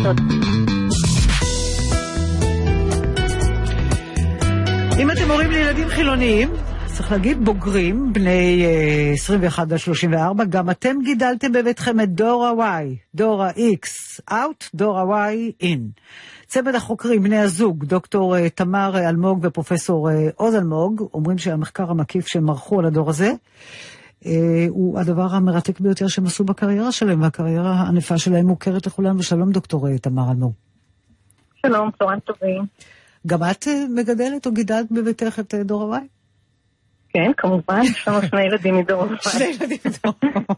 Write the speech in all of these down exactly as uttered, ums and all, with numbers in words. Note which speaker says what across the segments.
Speaker 1: אם אתם הורים לילדים חילוניים, צריך להגיד בוגרים, בני עשרים ואחת עד שלושים וארבע, גם אתם גידלתם בביתכם את דור ה-Y, דור ה-X, out, דור ה-Y, in. צמד החוקרים, בני הזוג, דוקטור תמר אלמוג ופרופסור עוז אלמוג, אומרים שהמחקר המקיף שהם ערכו על הדור הזה, הוא הדבר המרתק ביותר שהם עשו בקריירה שלהם, והקריירה הענפה שלהם מוכרת לכולם. ושלום דוקטור תמר אלמוג.
Speaker 2: שלום, צהריים טובים.
Speaker 1: גם את מגדלת או גידלת בביתך את דור ה-Y?
Speaker 2: כן, כמובן, יש לנו שני ילדים מדור ה-Y.
Speaker 1: שני ילדים מדור.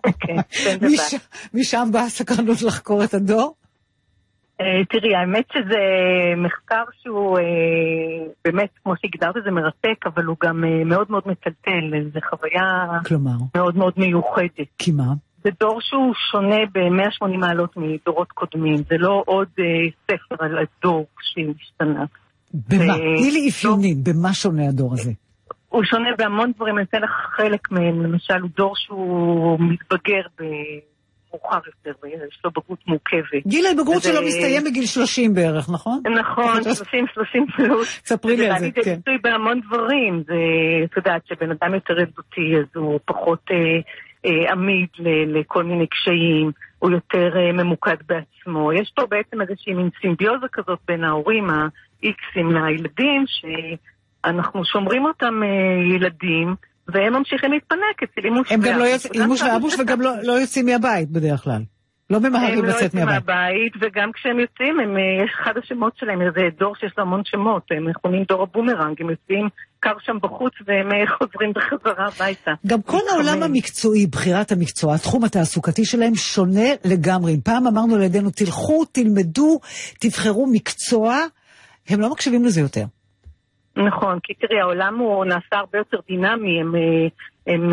Speaker 1: משם באה הסקרנות לחקור את הדור?
Speaker 2: תראי, האמת שזה מחקר שהוא באמת, כמו שהגדרת, זה מרתק, אבל הוא גם מאוד מאוד מטלטל. זה חוויה מאוד מאוד מיוחדת.
Speaker 1: כי מה?
Speaker 2: זה דור שהוא שונה ב-מאה ושמונים מעלות מדורות קודמים. זה לא עוד ספר על הדור שהשתנה.
Speaker 1: במה? תני לי אפיונים, במה שונה הדור הזה?
Speaker 2: הוא שונה בהמון דברים, אני אתן לך חלק מהם. למשל, הוא דור שהוא מתבגר ב... מאוחר יותר, יש לו בגרות מורכבת.
Speaker 1: גיל ההתבגרות שלו מסתיים בגיל שלושים בערך, נכון?
Speaker 2: נכון, שלושים, שלושים פלוס.
Speaker 1: ספרי לי על זה, כן.
Speaker 2: זה ביטוי בהמון דברים. זה, את יודעת, שבן אדם יותר ילדותי, אז הוא פחות עמיד לכל מיני קשיים, הוא יותר ממוקד בעצמו. יש פה בעצם איזושהי מין סימביוזה כזאת בין ההורים, האיקסים לילדים, שאנחנו שומרים אותם ילדים, והם ממשיכים להתפנק אצל אימוש
Speaker 1: הם גם לא יוצאים, אימוש ואבוש וגם לא יוצאים מהבית בדרך כלל. לא ממהרים לצאת מהבית.
Speaker 2: הם לא יוצאים מהבית, וגם כשהם יוצאים, יש אחד השמות שלהם, זה דור שיש לו המון שמות, הם מכונים דור הבומרנג, הם יוצאים קר שם בחוץ, והם חוזרים בחזרה הביתה.
Speaker 1: גם כל העולם המקצועי, בחירת המקצוע, התחום התעסוקתי שלהם שונה לגמרי. פעם אמרנו לידינו, תלכו, תלמדו, תבחרו מקצוע, הם לא מקשיבים לזה יותר.
Speaker 2: נכון, כי תראי, העולם הוא נעשה הרבה יותר דינמי, הם, הם, הם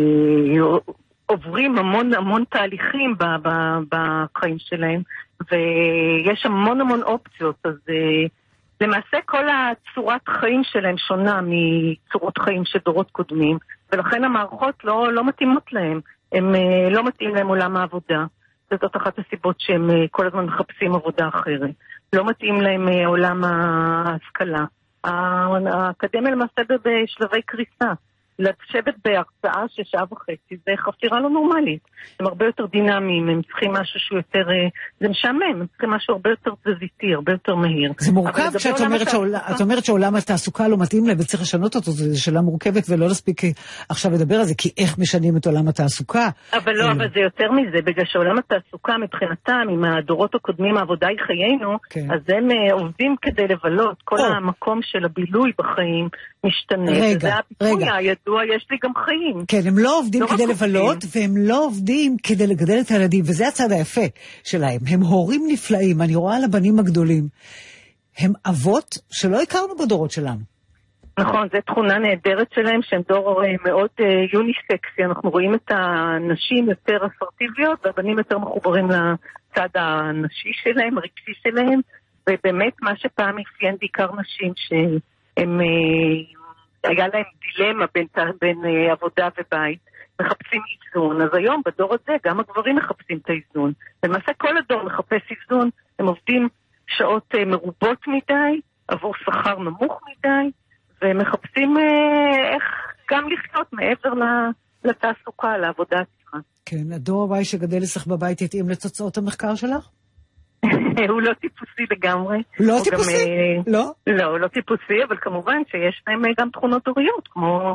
Speaker 2: עוברים המון המון תהליכים ב, ב, בחיים שלהם, ויש המון המון אופציות, אז למעשה כל הצורת חיים שלהם שונה מצורות חיים של דורות קודמים, ולכן המערכות לא, לא מתאימות להם, הם לא מתאים להם עולם העבודה, זאת אחת הסיבות שהם כל הזמן מחפשים עבודה אחרת, לא מתאים להם עולם ההשכלה. האקדמיה למעשה בשלבי קריסה. לשבת בהרצאה של שעה וחצי, זה חפירה לא נורמלית. הם הרבה יותר דינמיים, הם צריכים משהו שהוא יותר, זה משעמם, הם צריכים משהו הרבה יותר תזזיתי, הרבה יותר מהיר.
Speaker 1: זה מורכב כשאת אומרת, שעול, את אומרת שעולם התעסוקה לא מתאים להם וצריך לשנות אותו, זו שאלה מורכבת ולא נספיק עכשיו לדבר על זה, כי איך משנים את עולם התעסוקה?
Speaker 2: אבל לא, אבל זה יותר מזה, בגלל שעולם התעסוקה מבחינתם, עם הדורות הקודמים, העבודה היא חיינו, כן. אז הם עובדים כדי לבלות, כל או. המקום של הבילוי בחיים משתנה.
Speaker 1: רגע, רגע.
Speaker 2: הידוע, יש לי גם חיים.
Speaker 1: כן, הם לא עובדים לא כדי לבלות, והם לא עובדים כדי לגדל את הילדים, וזה הצד היפה שלהם. הם הורים נפלאים, אני רואה על הבנים הגדולים. הם אבות שלא הכרנו בדורות שלנו.
Speaker 2: נכון, זו תכונה נהדרת שלהם, שהם דור מאוד יוניסקסי. אנחנו רואים את הנשים יותר אסרטיביות, והבנים יותר מחוברים לצד הנשי שלהם, הרגשי שלהם, ובאמת מה שפעם אפיין בעיקר נשים שהם... היה להם דילמה בין, בין uh, עבודה ובית, מחפשים איזון. אז היום בדור הזה גם הגברים מחפשים את האיזון. למעשה כל הדור מחפש איזון, הם עובדים שעות uh, מרובות מדי, עבור שכר נמוך מדי, ומחפשים uh, איך גם לחיות מעבר לתעסוקה, לעבודה עצמה.
Speaker 1: כן, הדור הבא שגדל אצלך בבית יתאים לתוצאות המחקר שלך?
Speaker 2: הוא לא טיפוסי לגמרי.
Speaker 1: לא טיפוסי? לא?
Speaker 2: לא, הוא לא טיפוסי, אבל כמובן שיש להם גם תכונות הוריות,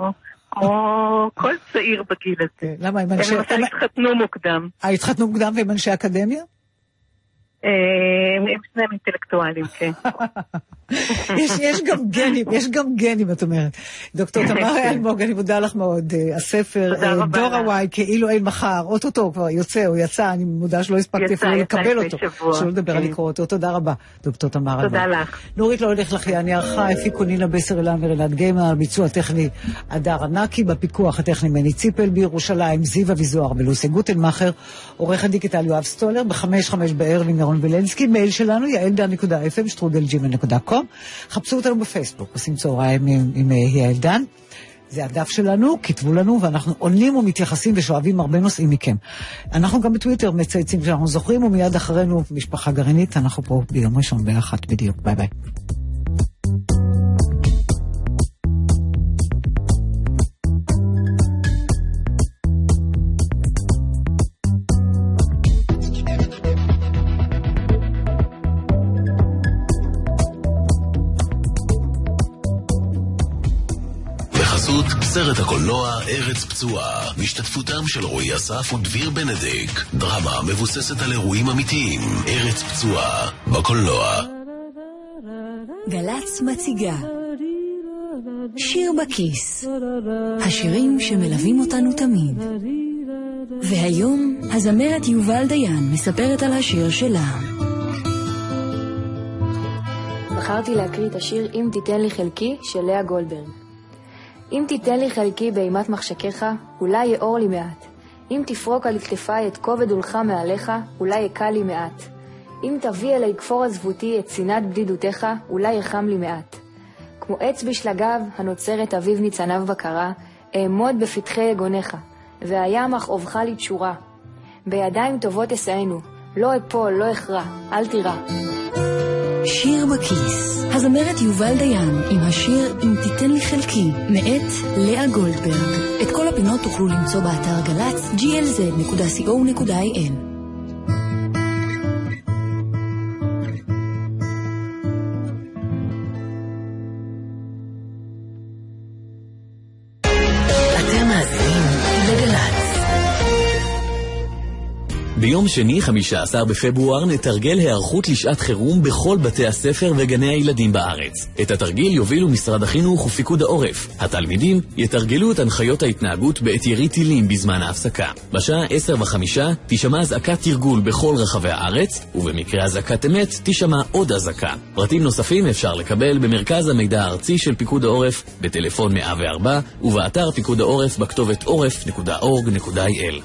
Speaker 2: כמו כל צעיר בגיל הזה.
Speaker 1: למה? הם
Speaker 2: התחתנו מוקדם.
Speaker 1: אה, התחתנו מוקדם והם אנשי אקדמיה?
Speaker 2: הם שניהם אינטלקטואלים, כן.
Speaker 1: יש גם גנים, יש גם גנים, את אומרת. דוקטור תמר אלמוג, אני מודה לך מאוד. הספר, דור ה-Y, כאילו אין מחר, אוטוטו כבר יוצא, הוא יצא, אני מודה שלא הספקתי אפילו לקבל אותו. שלא לדבר על לקרוא אותו. תודה רבה, דוקטור תמר אלמוג.
Speaker 2: תודה לך.
Speaker 1: נורית לא הולך לך, אני ערכה, הפיקו נינה בסר אילן ורלת גיימר, ביצוע טכני אדר ענקי, בפיקוח הטכני מני ציפל בירושלים, זיווה ויזואר ולוסי גוטלמאכר, עורך הדיגיטל יואב סטולר, בחמש חמש בערב עם ירון וילנסקי, מייל שלנו יעל דן נקודה אף אם שטרודל ג'ימייל נקודה קום. חפשו אותנו בפייסבוק, עושים צהריים עם יעל דן, זה הדף שלנו, כתבו לנו, ואנחנו עונים ומתייחסים ושואבים הרבה נושאים מכם. אנחנו גם בטוויטר מצייצים שאנחנו זוכרים, ומיד אחרינו משפחה גרעינית, אנחנו פה ביום ראשון באחת בדיוק. ביי ביי.
Speaker 3: סרט הקולנוע ארץ פצועה, בהשתתפותם של רועי אסף ודביר בנדיק. דרמה מבוססת על אירועים אמיתיים. ארץ פצועה, בקולנוע.
Speaker 4: גל"צ מציגה שיר בכיס, השירים שמלווים אותנו תמיד. והיום הזמרת יובל דיין מספרת על השיר שלה.
Speaker 5: בחרתי להקריא את השיר אם תיתן לי חלקי של לאה גולדברג. אם תיתן לי חלקי באימת מחשכך, אולי יאור לי מעט. אם תפרוק על כתפיי את כובד עולך מעליך, אולי יקל לי מעט. אם תביא אלי כפור עזבותי את צינת בדידותך, אולי יחם לי מעט. כמו עץ בשלגיו, הנוצרת אביב ניצניו בקרה, אעמוד בפתחי יגונך, והיה מכאובך לי תשורה. בידיים טובות אסענו, לא אפול, לא אכרע, אל תירא.
Speaker 4: שיר בכיס, הזמרת יובל דיין עם השיר אם תיתן לי חלקי, מאת לאה גולדברג. את כל הפינות תוכלו למצוא באתר גל"צ ג'י אל זד נקודה סי או נקודה איי אן.
Speaker 3: אתם מאזינים לגל"צ. ביום שני, חמישה עשר בפברואר, נתרגל היערכות לשעת חירום בכל בתי הספר וגני הילדים בארץ. את התרגיל יובילו משרד החינוך ופיקוד העורף. התלמידים יתרגלו את הנחיות ההתנהגות בעת ירי טילים בזמן ההפסקה. בשעה עשר וחמישה תשמע אזעקת תרגול בכל רחבי הארץ, ובמקרה אזעקת אמת תשמע עוד אזעקה. פרטים נוספים אפשר לקבל במרכז המידע הארצי של פיקוד העורף, בטלפון מאה וארבע, ובאתר פיקוד העורף בכתובת עורף נקודה אורג נקודה איי אל.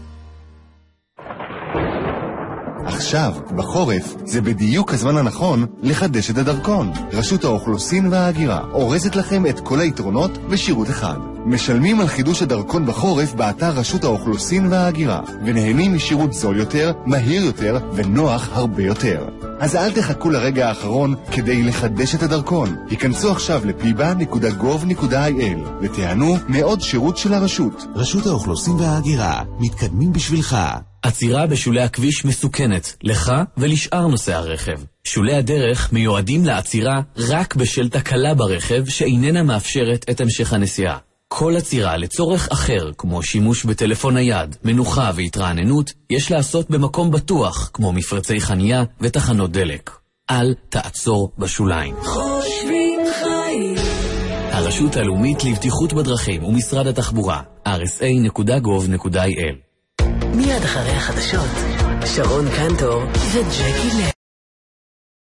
Speaker 6: עכשיו, בחורף, זה בדיוק הזמן הנכון לחדש את הדרכון. רשות האוכלוסין וההגירה אורזת לכם את כל היתרונות בשירות אחד. משלמים על חידוש הדרכון בחורף באתר רשות האוכלוסין וההגירה, ונהנים משירות זול יותר, מהיר יותר ונוח הרבה יותר. אז אל תחכו לרגע האחרון כדי לחדש את הדרכון. היכנסו עכשיו לפליבה נקודה גוב נקודה איי אל ותיהנו מעוד שירות של הרשות.
Speaker 7: רשות האוכלוסין וההגירה, מתקדמים בשבילך.
Speaker 3: עצירה בשולי הכביש מסוכנת, לך ולשאר נוסעי הרכב. שולי הדרך מיועדים לעצירה רק בשל תקלה ברכב שאיננה מאפשרת את המשך הנסיעה. כל עצירה לצורך אחר, כמו שימוש בטלפון נייד, מנוחה והתרעננות, יש לעשות במקום בטוח, כמו מפרצי חנייה ותחנות דלק. אל תעצור בשוליים.
Speaker 4: חושבים חיים.
Speaker 3: הרשות הלאומית לבטיחות בדרכים ומשרד התחבורה, אר אס איי נקודה גוב נקודה איי אל.
Speaker 8: מיד אחרי החדשות, שרון קנטור וג'קי לוי.